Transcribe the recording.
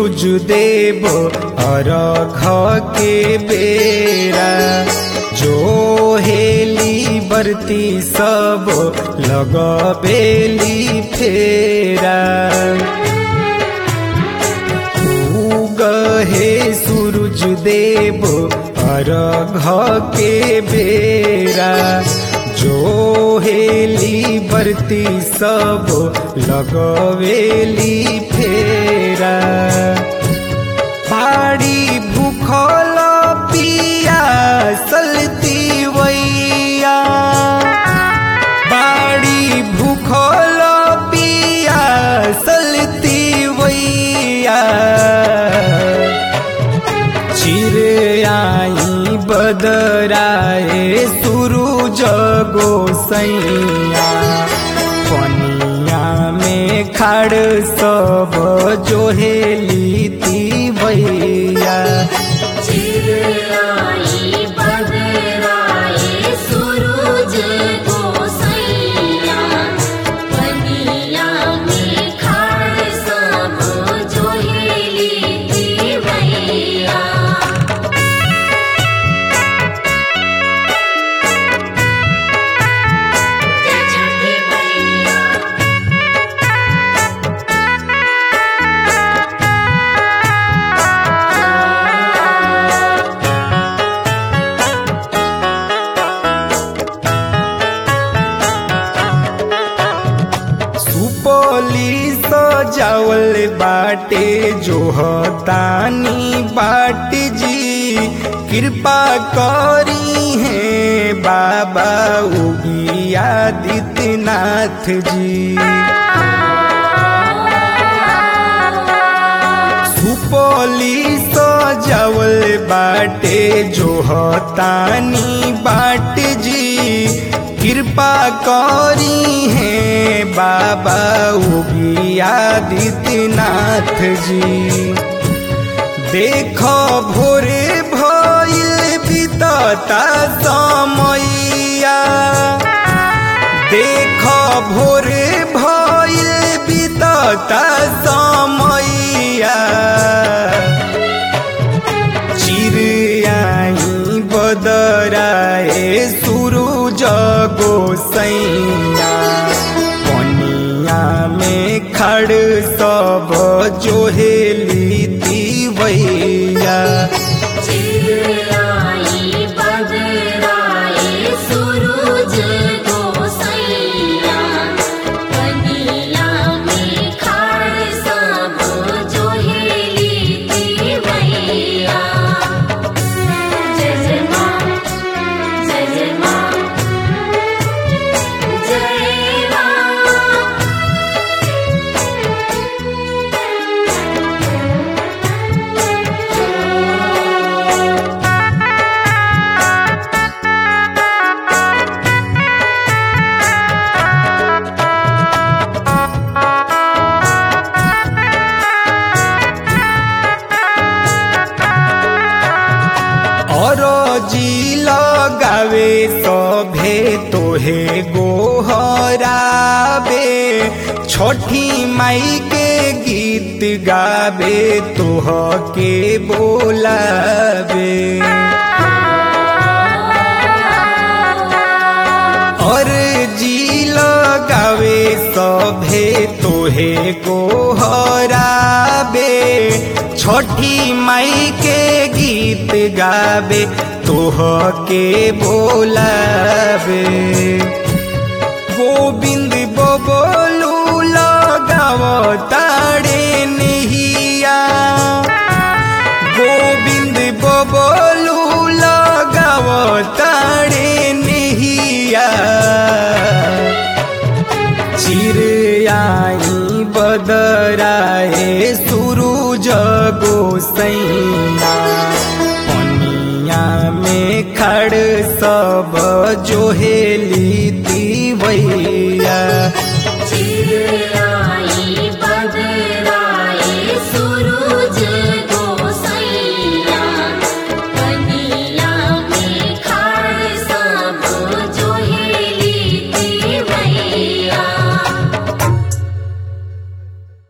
सूरज देव अर्घ के बेरा जो हेली बरती सब लगबेली फेरा। उगहे सूरज देव अर्घ के बेरा जो हेली बरती सब लगवेली फेरा। पाड़ी भूखल पिया सलती वैया पाड़ी भूखल पिया सलती वैया। चिरई बदराए सूरज गोसैया पनिया में खाड़ सब जोहेली तिवैया। चिरई बदराए सूरज गोसैया पनिया में खाड़ सब जोहेली तिवैया। सुपौली सजावल बाटे जोहतानी बाट जी कृपा करी है बाबा उगी आदित्यनाथ जी। सुपौली सजावल बाटे जोहतानी बाट जी कृपा करी है बाबा उगी आदित्यनाथ जी। देखो भोरे भइल बीतता समैया देखो भोरे भइल बीतता समैया। चिरई बदराए सूरज गोसैया पनिया में खाड़ सब जोहेली तिवैया। चिरई बदराए सूरज गोसैया पनिया में खाड़ सब जोहेली तिवैया। जय जय माँ जय जय माँ जय माँ। और जी लगावे सभे तोहे गोहराबे छठी माई के गीत गावे तोह के बोलाबे। और जी लगावे सभे तोहे गोहराबे छठी माई के गीत गावे तोह के बोलाबे। गोविंद बबलू लगाव ताड़े नहिया गोविंद बबलू लगाव ताड़े नहिया। चिरई बदराए सूरज गोसैया पनिया में खाड़ सब जोहेली तिवैया।